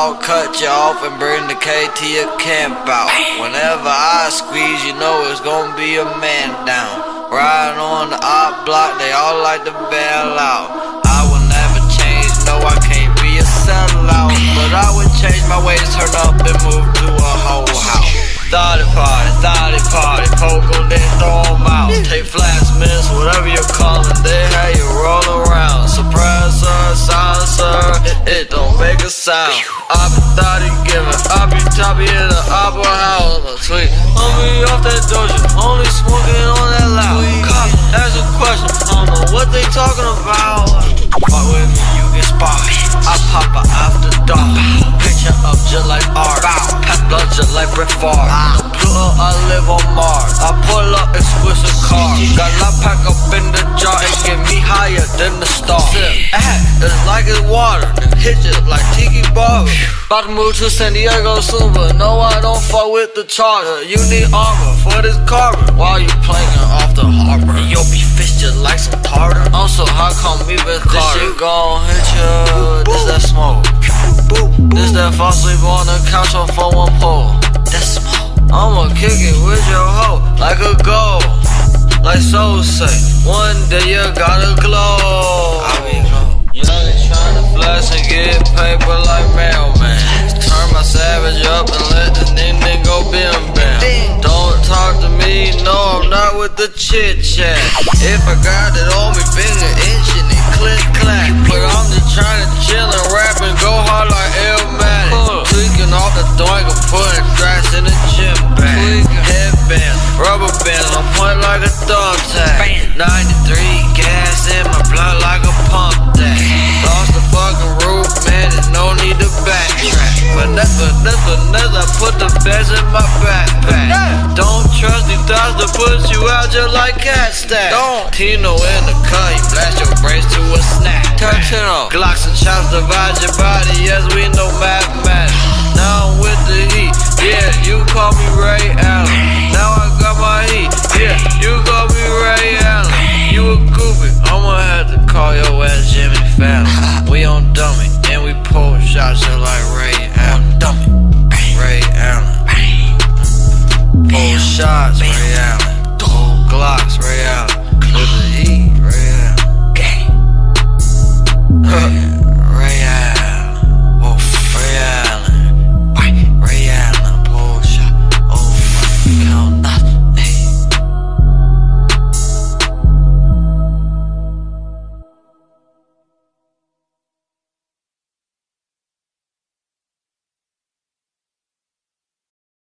dog, cut you off and bring the K to your camp out. Whenever I squeeze, you know it's gonna be a man down. Riding on the op block, they all like to bail out. I will never change, no I can't be a sellout, but I would change my ways, turn up and move to a whole house. Thotty party, poke on then throw 'em out. Take flats, miss, whatever you're calling, they how you roll around. Suppressor, silencer, it don't make a sound. I be thotty giving, I be toppy in the opera house. I'm a tweet, I'll be off that doja, only smoking on that loud. Cop, ask a question, I don't know what they talking about. Fuck with me, you get sparked. I pop her after dark, picture up just like art, pack blood just like Brett Favre. No Pluto, I live on Mars. I pull up exquisite cars, got a lot pack up in the jar and get me higher than the stars. It's like it's water, then hit you like Tiki Barber. About to move to San Diego soon, but no, I don't fuck with the charger. You need armor for this carbon while you playing off the harbor. You'll be fish just like some tartar. Also, how come me with Carter? This shit gon' hit you, this that smoke. This that fall asleep on the couch on 4-1 pole. That's smoke. I'ma kick it with your hoe like a goal. Like Soul say, one day you gotta glow. I be glow. Young and tryna flex and get paper like mailman. Turn my savage up and let the ding go bim bam. Don't talk to me, no I'm not with the chit chat. If I got it on me, finger itching it, click clack. But I'm just tryna chill and rap and go hard like Illmatic. Tweaking off the doink and putting tracks in the gym bag. Headbands, rubber bands, on point like a thumbtack. 93 gas in my blood like a pump that. Lost the fucking roof, man, there's no need to backtrack. But that's I put the best in my backpack. Don't trust these thoughts to put you out just like cat stack. Tino in the cut, you blast your brains to a snack. Tarantino, Glocks and chops divide your body, yes we know mathematics. Now I'm with the heat, yeah, you call me Ray Allen. Now I got my heat, yeah, you call me Ray Allen. You a goofy, I'ma have to call your ass Jimmy Fallon. We on dummy, and we pull shots just like Ray Allen. Dummy, Ray Allen. Pull shots, Ray Allen.